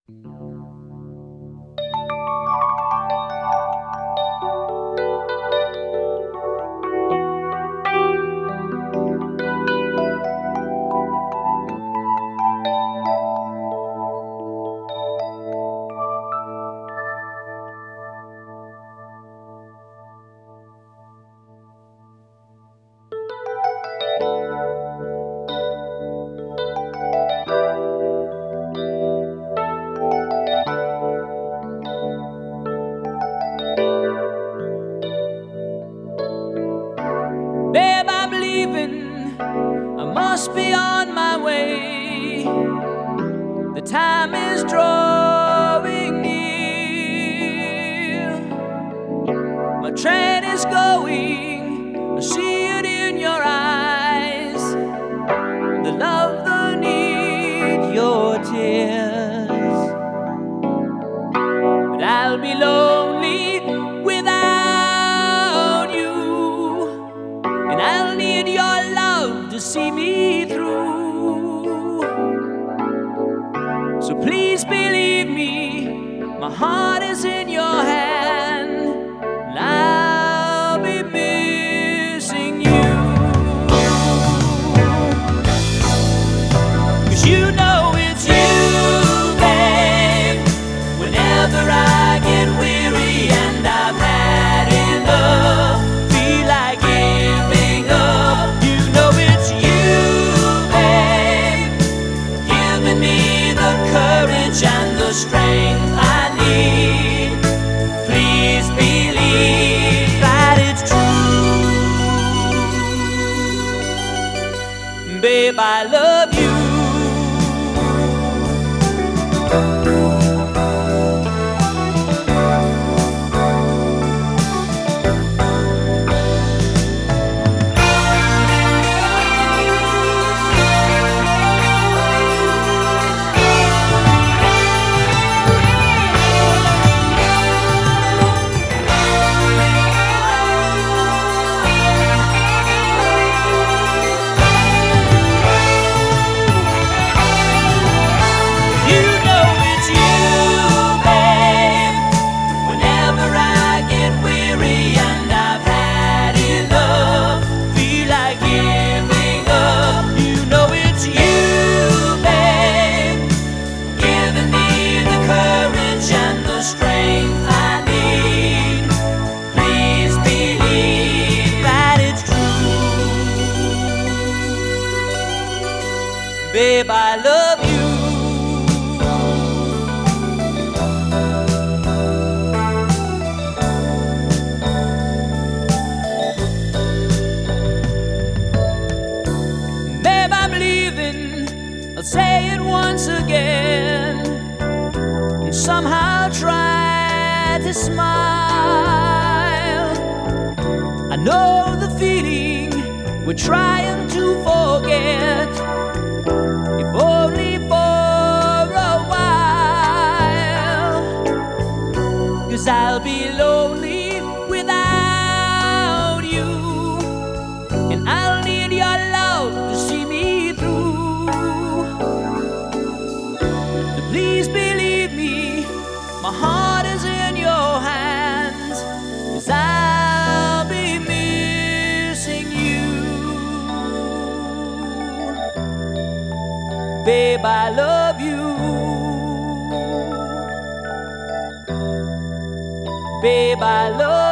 Babe, I'm leaving, I must be on my way. The time is drawing near. My train is going, I see it in your eyes. The love, the need, your tears. But I'll be lonely without you, and I'll need your love to see me through. So please believe me, my heart is in your hand, and I'll be missing you. 'Cause you know it's you, babe. Whenever I get weary and I've had enough, feel like giving up, you know it's you, babe, giving me the courage and the strength I need. Please believe that it's true. Babe, I love you. Babe, I love you. Babe, I'm leaving, I'll say it once again, and somehow try to smile. I know the feeling we're trying to forget, if only for a while. 'Cause I'll be lonely without you, and I'll need your love to see me through. So please believe me, my heart is in your hands, 'cause I'll be missing you. Babe, I love you. Babe, I love you.